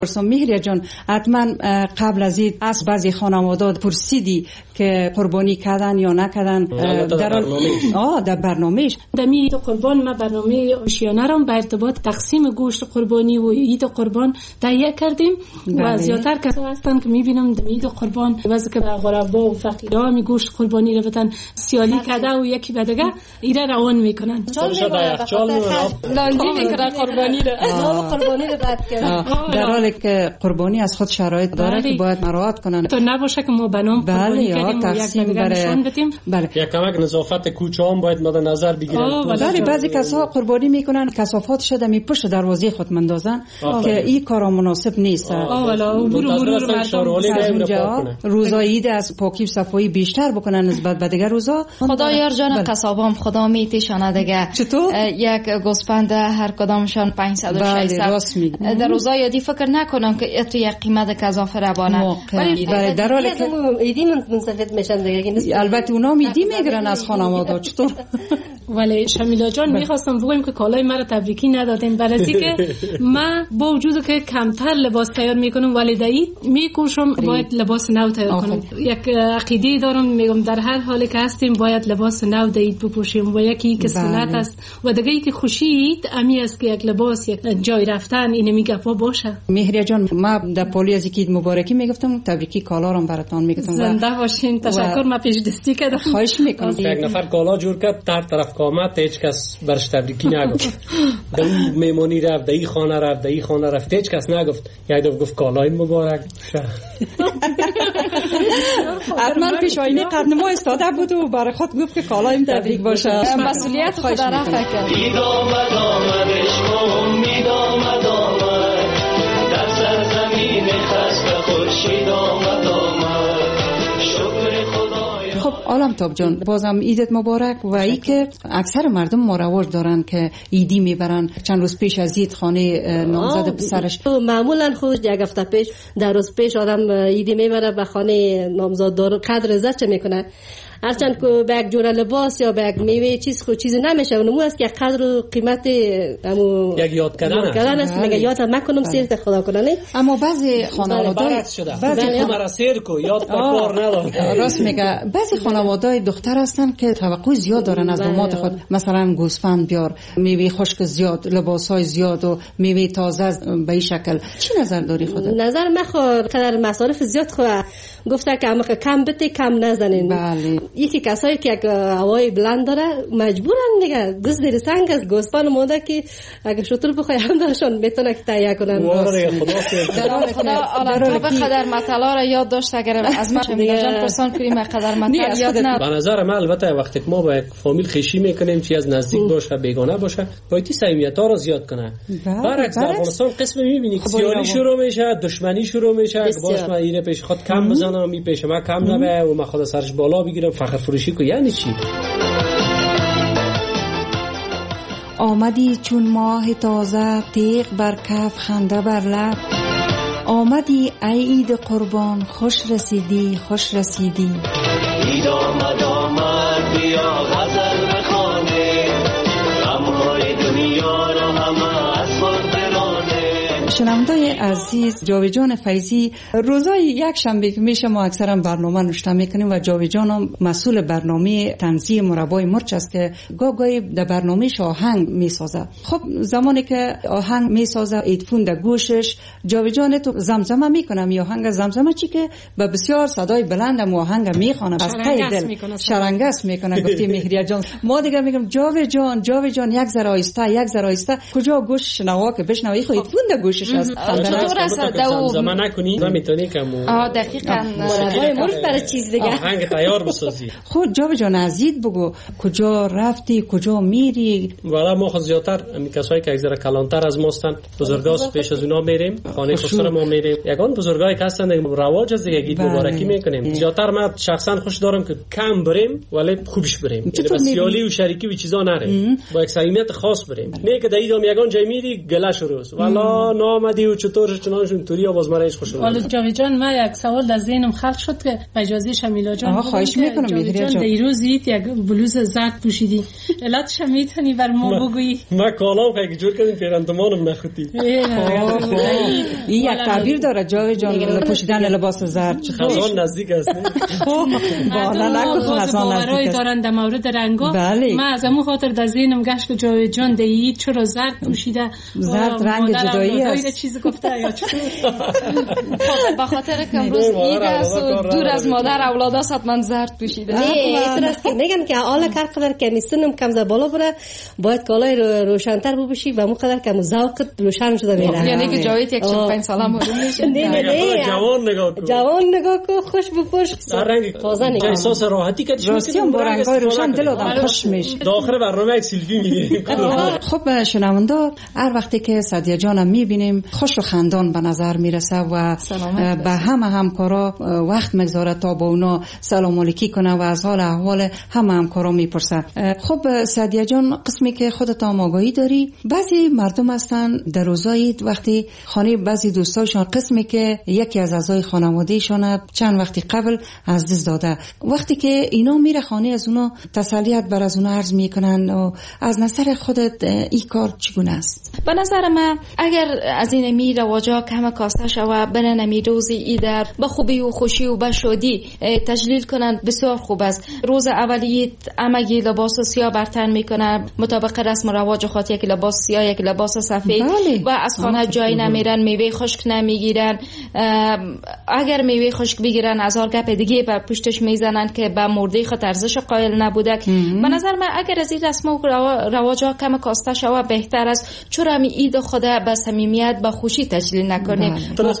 مهریه جان، حتما قبل از این از بعضی خانوادات پرسیدی که قربانی کردن یا نکردن در برنامهش؟ دمی عید قربان ما برنامه آشیانه را به ارتباط تقسیم گوشت قربانی و عید قربان تهیه کردیم و زیادتر کسا هستن که میبینم دمی عید قربان واسه که به غربا و فقیرا می گوشت قربانی رو بتن سیالی کده و یکی به دیگه ایره روان میکنن. لاندی میکنن قربانی رو بعد کردن. در حالی که قربانی از خود شرایط داره که باید مراعات کنن. تو نباشه که ما بنام قربانی کردیم و یک دیگه نشان بدیم. یک کمک نظافت کوچه هم باید مد نظر بگیرن. ولی بعضی کسا قربانی میکنن کثافات شده می پشت دروازه خود مندازن که این کار مناسب نیست. والا روزای عید از پاکی و صفایی بیشتر بکنن نسبت به دیگر روزا. خدا یار جان قصابام خدا میتیشانه دیگه. چطور؟ یک گوسفند هر کدامشان 500 و 600 در روزا یادی فکر نکنم که تو یک قیمت گزافه روانه. ولی در حالی که ایدی منصفت میشن دیگه. البته اونا میدی میگیرن از خانواده. چطور؟ ولی شمیلا جان میخواستم بگم که کالای مرا تبریکی ندادین برای که من با وجود که کمتر لباس تیار میکنم ولی در عید میکوشم باید لباس نو تیار کنم. یک عقیده دارم میگم در هر حالی که هستیم باید لباس نو در عید بپوشیم و یکی که سنت است و دیگه که خوشی عید امی است که یک لباس یک جای رفتن این میگفا باشه. مهریه جان ما در پالی از عید مبارکی میگفتم تبریکی کالا رو براتون میگفتم. زنده باشین. تشکر. ما پیش دستی کردم. خواهش میکنم. یک نفر کالا جور کرد در طرف قامت هیچ کس برش تبریکی نگفت. در اون میمونی رفت، در این خانه رفت، در این خانه رفت، هیچ کس نگفت. یک دفعه گفت کالای مبارک. حتما پیش آینه قدم ما استاده بود و برای خود گفت که کالایم تبریک باشه. مسئولیت خود را فکر. در سرزمین خسته خورشید آمد. خب عالمتاب جان بازم عیدت مبارک. و ای که اکثر مردم ما رواج دارن که عیدی میبرن چند روز پیش از عید خانه نامزد پسرش. معمولا خود یک هفته پیش در روز پیش آدم عیدی میبره به خانه نامزد دار قدر عزت میکنه. هرچند که به یک جور لباس یا به یک میوه چیزی نمیشه اونمو است که قدر و قیمت همو یک یاد کردن است. میگه یاد نکنم سیر خدا کنه. اما بعضی خانواده‌ها بعضی مرا سیر کو یاد کار نداره. راست میگه. بعضی خانواده‌های دختر هستن که توقع زیاد دارن از داماد خود. مثلا گوسفند بیار، میوه خشک زیاد، لباسای زیاد و میوه تازه به این شکل. چی نظر داری خودت؟ نظر مخواد قدر مصارف زیاد خو گفته که کم بده کم نزنین. بله. یکی کسایی که یک هوای بلند داره مجبورن دیگه گوز در سنگ از گوسفند مونده که اگه شطور بخوای هم داشون بتونه که تهیه کنن. خدا عالم به قدر مطلع را یاد داشت. اگر از ما جان پرسان کنیم قدر مطلع یاد نه. به نظر من البته وقتی که ما با یک فامیل خیشی میکنیم چی از نزدیک باشه بیگانه باشه باید صمیمیت ها رو زیاد کنه. برعکس در افغانستان قسم میبینی که سیالی شروع میشه، دشمنی شروع میشه. باش من اینه پیش خود کم بزنم می پیش ما کم نبه و من خود سرش بالا بگیرم فخر فروشی کو. یعنی چی؟ آمدی چون ماه تازه تیغ بر کف خنده بر لب. آمدی ای عید قربان خوش رسیدی خوش رسیدی. عید آمد بیا غزل بخوانه غمهای دنیا را همه از خود برانه. شنوندای عزیز، جاوید جان فیضی روزای یک شنبه که میشه ما اکثرا برنامه نوشته میکنیم و جاوید جان هم مسئول برنامه تنظیم مربای مرچ است که گاهی در برنامهش آهنگ میسازه. خب زمانی که آهنگ میسازه ایدفون در گوشش جاوید جان تو زمزمه میکنه. می آهنگ زمزمه چی که به بسیار صدای بلند آهنگ میخونه از ته دل شرنگس میکنه. گفتی مهریه جان ما دیگه میگم جاوید جان یک ذره آهسته کجا گوش شنوا که بشنوی خو ایدفون در گوشش است. چطور است زمزمه نکنی نمیتونی که دقیقاً مرد برای چیز دیگه آهنگ تیار بسازی. خود جاوید جان عزیز بگو کجا رفتی کجا میری؟ والا ما خود زیادتر کسایی که اگذره کلانتر از ماستن بزرگاست پیش از اونا میریم خانه خسر ما میریم. یگان بزرگایی که هستن رواج از دیگه عید مبارکی میکنیم. زیادتر من شخصا خوش دارم که کم بریم ولی خوبش بریم. یعنی سیالی و شریکی و چیزا نریم. با یک صمیمیت خاص بریم. نه که در عید یگان جای میری گله شروع است. والا آمدی و چطور چنانشون توری باز مرا هیچ خوش نمیاد. جاوید جان ما یک سوال در ذهنم خلق شد که به اجازه شمیلا جان خواهش میکنم جاوید جان دیروز یک بلوز زرد پوشیدی علتش میتونی بر ما بگویی؟ ما کالام خیلی جور کردیم پیرندمانم نخوتی. این یک تعبیر داره جاوید جان پوشیدن لباس زرد خزان نزدیک است. بالا نکن خزان نزدیک دارن در مورد رنگا. ما از همون خاطر در ذهنم گشت که جاوید جان دیید چرا زرد پوشیده؟ زرد رنگ جدایی است. چیزی گفته یا چه؟ به خاطر که امروز عید است و دور از مادر اولاد است حتما زرد پوشیده. نه اینطور که میگم که حالا کار قدر که میسنم کم ز بالا بره باید کالای روشن‌تر بپوشی و مو قدر که ذوق روشن شده میره. یعنی که جاوید 105 ساله معلوم میشه. نه جوان نگاه کو خوش بپوش رنگ تازه نگاه احساس راحتی که راستیم با رنگای روشن دل آدم خوش میشه. داخل برنامه یک سلفی میگیریم. خب شنونده هر وقتی که سعدیه جانم میبینیم خوش و خندان به نظر میرسه و به همه همکارا وقت میگذاره تا با اونا سلام علیکی کنه و از حال احوال همه همکارا میپرسه. خب سعدیه جان قسمی که خودت آگاهی داری بعضی مردم هستن در روزای وقتی خانه بعضی دوستاشون قسمی که یکی از اعضای خانوادهشون چند وقتی قبل از دست داده وقتی که اینا میره خانه از اونا تسلیت بر از اونا عرض میکنن و از نظر خودت این کار چگونه است؟ به نظر من اگر از این می رواجا کم کاسته شوه برن می روز ایدر به خوبی و خوشی و به شادی تجلیل کنن بسیار خوب است. روز اولی امگی لباس سیاه برتن میکنن مطابق رسم و رواج خاطر یک لباس سیاه یک لباس سفید و از خانه جای نمیرن میوه خشک نمیگیرن. اگر میوه خشک بگیرن از هر گپ دیگه بر پشتش میزنن که به مرده خود ارزش قائل نبوده. به نظر من اگر از این رسم و رواجا کم کاسته شوه بهتر است چرا می عید خود به صمیمیت به خوشی تجلیل نکنیم.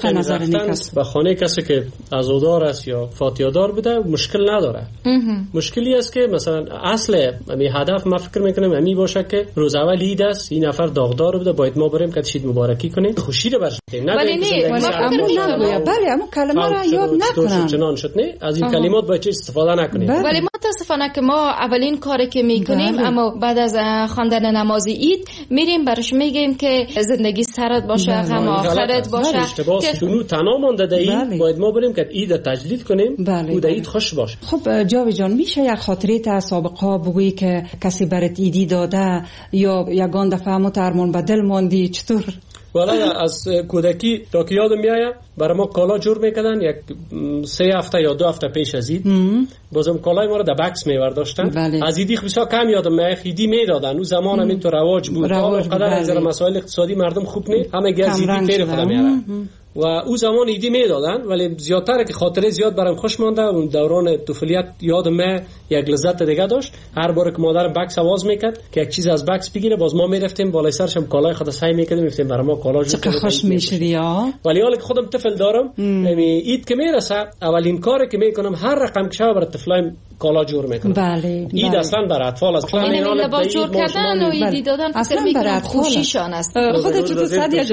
به خانه کسی که عزادار است یا فاتحه‌دار بوده مشکل نداره. مشکلی است که مثلا اصل می هدف ما فکر میکنم همین باشه که روز اول عید است این نفر داغدار بوده باید ما بریم که شید مبارکی کنیم خوشی رو برش بدیم. ولی نه بله اما کلمه را یاد نکنن. چنان شد نه از این کلمات باید استفاده نکنیم. ولی متاسفانه که ما اولین کاری که میکنیم اما بعد از خواندن نماز عید میریم برش میگیم که زندگی سرت باشه غم آخرت باشه که شنو تنها مونده در عید باید ما بریم که عید تجلیل کنیم و در عید خوش باشه. خب جاوید جان میشه یک خاطره از سابقه بگویی که کسی برات عیدی داده یا یگان دفعه مترمون به دل ماندی چطور؟ والا از کودکی تا که یادم میاد برای ما کالا جور میکردن یک 3 هفته یا 2 هفته پیش از عید بازم کالای ما رو در بکس میورداشتن. از عیدی بسیار کم یادم میاد عیدی میدادن اون زمان هم این تو رواج بود قدر از مسائل اقتصادی مردم خوب نه همه گز عیدی تیر خدا میارن و او زمان ایدی میدادن ولی زیادتر که خاطره زیاد برام خوش مانده اون دوران طفولیت یادم یک لذت دیگه داشت. هر بار که مادرم بکس آواز میکرد که یک چیز از بکس بگیره باز ما میرفتیم بالای سرش هم کالای خود سعی میکردیم میفتیم برای ما کالا چقدر خوش میشدی ها. ولی حالا که خودم طفل دارم عید که میرسه اولین کاری که میکنم هر رقم که شب برای طفلایم کالا جور میکنم. بله عید اصلا برای اطفال است. این لباس جور کردن و عیدی دادن اصلا برای خوشیشان است. خودت تو سعدیه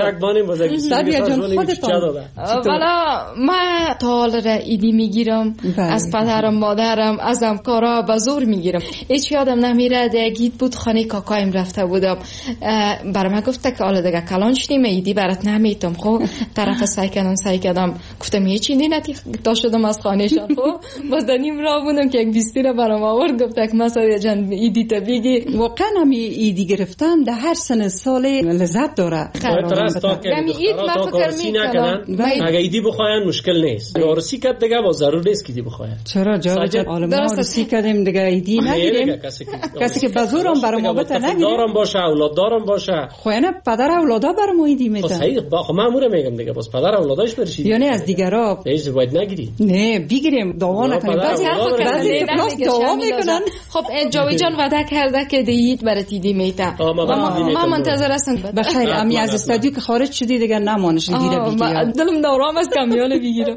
جان خودت والا ما تال را ایدی میگیرم از پدرم مادرم از همکارا به زور میگیرم. هیچ یادم نمیره دیگه بود خانه کاکایم رفته بودم برای من گفته که حالا دیگه کلان شدیم ایدی برات نمیتم. خب طرف سعی کردم گفتم یه چیزی نتی تا شدم از خانه شان. خب باز دنیم را بودم که یک بیستی را برام آورد گفت که مثلا جان ایدی تا بگی واقعا هم ایدی گرفتن در هر سن سال لذت داره. اید ما فکر میکنم اگه ایدی بخواین مشکل نیست. عروسی کرد دیگه با ضرور نیست که ایدی بخواین. چرا جاوید ما عروسی کردیم دیگه ایدی نگیریم. کسی که بزرگم برام محبت نگیریم. دارم باشه اولاد دارم باشه. خو نه پدر اولادا برام ایدی میدن. صحیح خب مامور میگم دیگه باز پدر اولاداش برشید. یعنی از دیگرا هیچ باید نگیری. نه بگیریم دعوا نکنیم. بعضی دعوا میکنن. خب جاوید جان وعده کرده که عید برات ایدی میته. ما منتظر هستم. بخیر امی از استودیو که خارج شدی دیگه نمانش دیره ویدیو. دلم دورام از کامیون بگیرم.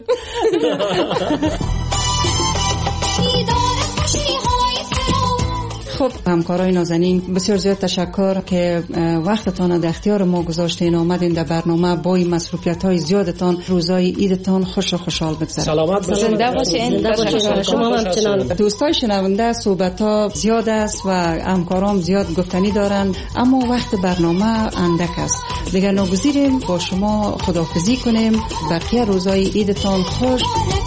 خب همکارای نازنین بسیار زیاد تشکر که وقتتان در اختیار ما گذاشتین، آمدین در برنامه. با این مصروفیت‌های زیادتان روزای عیدتان خوش و خوشحال بگذره. سلامت باشین. زنده باشین. شما همچنان. دوستای شنونده، صحبت‌ها زیاد است و همکارام زیاد گفتنی دارن، اما وقت برنامه اندک است. دیگه ناگزیریم با شما خداحافظی کنیم. بقیه روزای عیدتان خوش.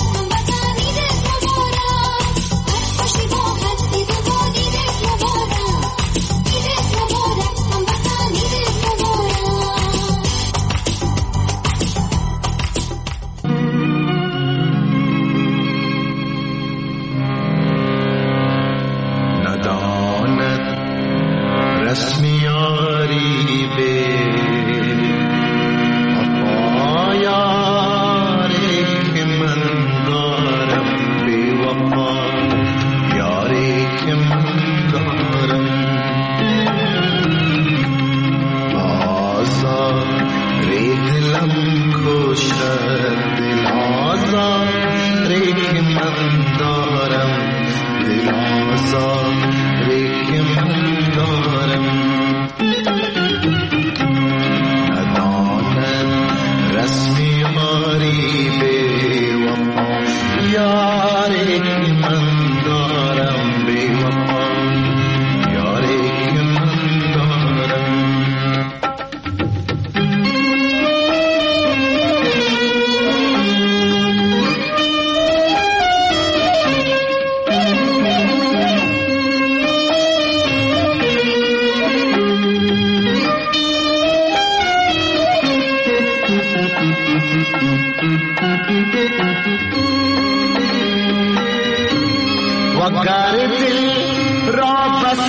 وگر دل را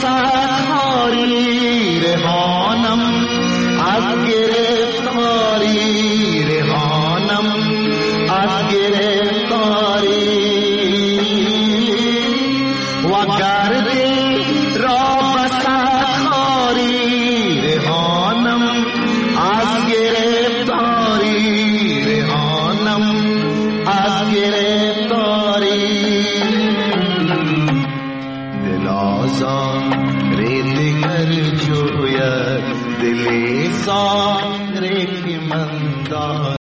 بسخاری رهانم از گرفتاری، رهانم از گرفتاری. وگر دل را بسخاری رهانم از گرفتاری، رهانم از گرفتاری.